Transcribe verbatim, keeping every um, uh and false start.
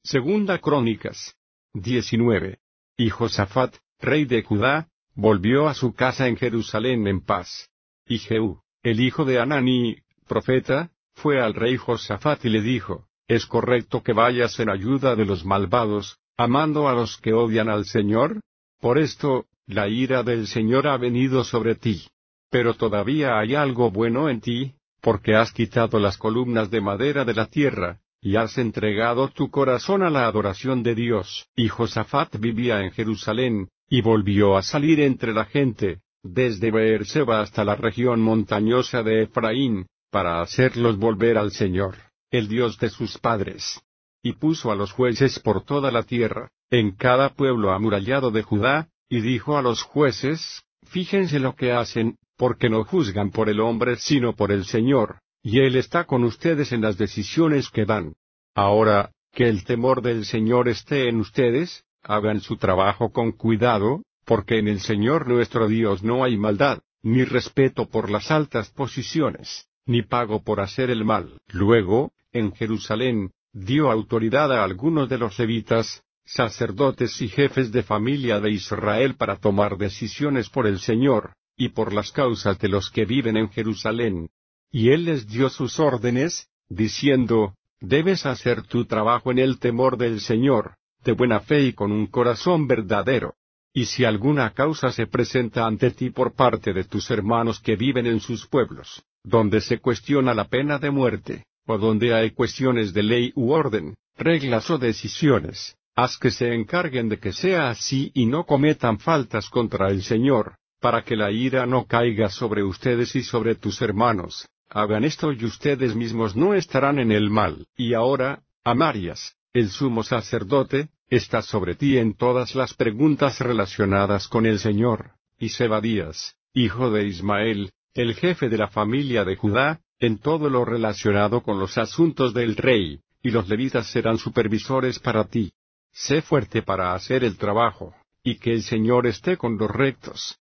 Segunda Crónicas diecinueve. Y Josafat, rey de Judá, volvió a su casa en Jerusalén en paz. Y Jehú, el hijo de Hanani, profeta, fue al rey Josafat y le dijo: ¿Es correcto que vayas en ayuda de los malvados, amando a los que odian al Señor? Por esto, la ira del Señor ha venido sobre ti. Pero todavía hay algo bueno en ti, porque has quitado las columnas de madera de la tierra, y has entregado tu corazón a la adoración de Dios. Y Josafat vivía en Jerusalén, y volvió a salir entre la gente, desde Beerseba hasta la región montañosa de Efraín, para hacerlos volver al Señor, el Dios de sus padres. Y puso a los jueces por toda la tierra, en cada pueblo amurallado de Judá, y dijo a los jueces: Fíjense lo que hacen, porque no juzgan por el hombre sino por el Señor, y Él está con ustedes en las decisiones que dan. Ahora, que el temor del Señor esté en ustedes, hagan su trabajo con cuidado, porque en el Señor nuestro Dios no hay maldad, ni respeto por las altas posiciones, ni pago por hacer el mal. Luego, en Jerusalén, dio autoridad a algunos de los levitas, sacerdotes y jefes de familia de Israel para tomar decisiones por el Señor, y por las causas de los que viven en Jerusalén. Y él les dio sus órdenes, diciendo: Debes hacer tu trabajo en el temor del Señor, de buena fe y con un corazón verdadero. Y si alguna causa se presenta ante ti por parte de tus hermanos que viven en sus pueblos, donde se cuestiona la pena de muerte, o donde hay cuestiones de ley u orden, reglas o decisiones, haz que se encarguen de que sea así y no cometan faltas contra el Señor, para que la ira no caiga sobre ustedes y sobre tus hermanos. Hagan esto y ustedes mismos no estarán en el mal. Y ahora, Amarias, el sumo sacerdote, está sobre ti en todas las preguntas relacionadas con el Señor, y Zebadías, hijo de Ismael, el jefe de la familia de Judá, en todo lo relacionado con los asuntos del rey, y los levitas serán supervisores para ti. Sé fuerte para hacer el trabajo, y que el Señor esté con los rectos.